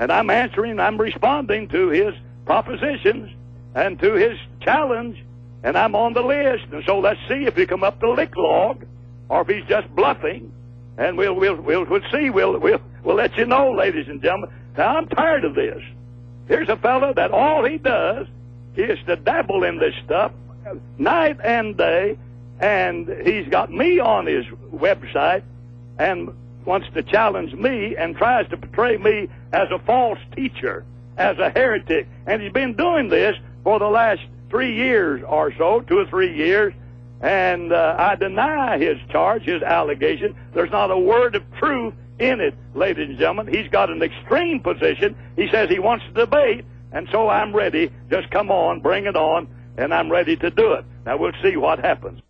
And I'm answering, I'm responding to his propositions and to his challenge, and I'm on the list. And so let's see if he come up to lick log or if he's just bluffing. And we'll see. We'll let you know, ladies and gentlemen. Now, I'm tired of this. Here's a fellow that all he does is to dabble in this stuff night and day, and he's got me on his website and wants to challenge me and tries to portray me as a false teacher, as a heretic. And he's been doing this for the last 3 years or so, 2 or 3 years, and I deny his charge, his allegation. There's not a word of truth in it, ladies and gentlemen. He's got an extreme position. He says he wants to debate, and so I'm ready. Just come on, bring it on, and I'm ready to do it. Now, we'll see what happens.